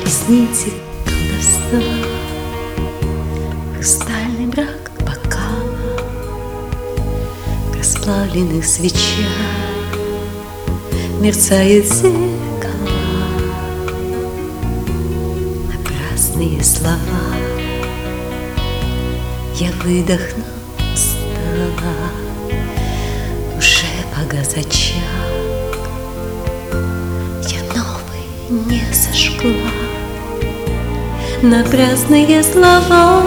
Объясните колдовства, хрустальный брак бокала, расплавленных свечах мерцают зеркала, напрасные слова. Я выдохну устала, уже погас очаг, я новый не сожгла. Напрасные слова,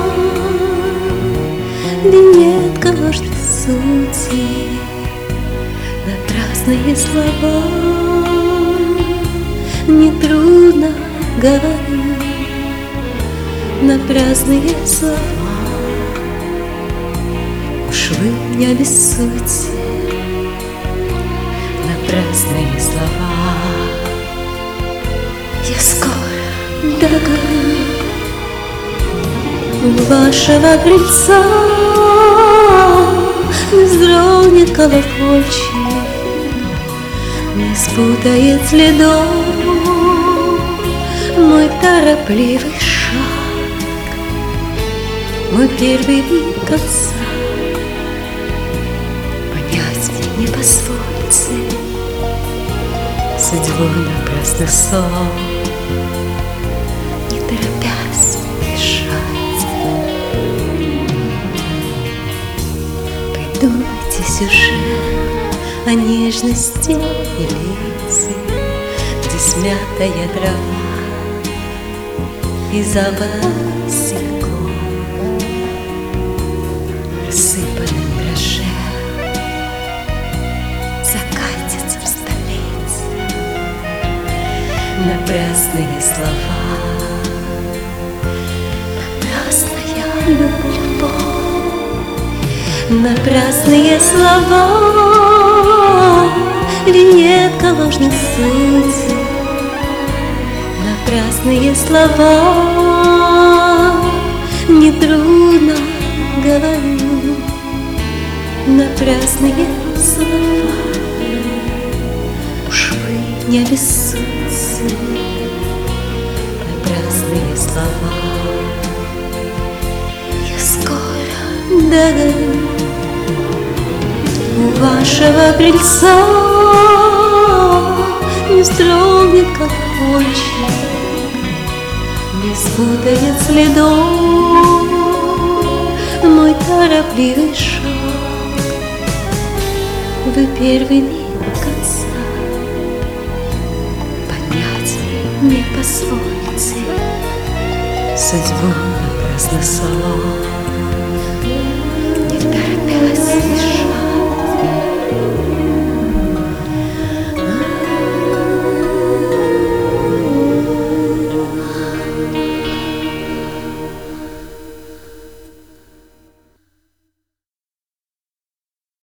винетка ложной сути. Напрасные слова, нетрудно говорю. Напрасные слова, уж вы не обессудьте. Напрасные слова, я скоро догорю. У вашего крыльца не вздрогнет колокольчик, не спутает следов мой торопливый шаг, мой первый вид конца. Понять мне не позвольте судьбой напрасных слов, не торопясь бежать. Придумайте сюжет о нежности и лесе, где смятая трава и запах силков, рассыпанным дрожжем закатится в столице. Напрасные слова, напрасная любовь. Напрасные слова, винетка ложных сути. Напрасные слова, нетрудно говорю. Напрасные слова, уж вы не обессудьте. Напрасные слова, я скоро догорю. У вашего крыльца не вздрогнет колокольчик, не спутает следов мой торопливый шаг. Вы первый миг конца, понять не позвольте судьбу напрасных слов, не торопясь.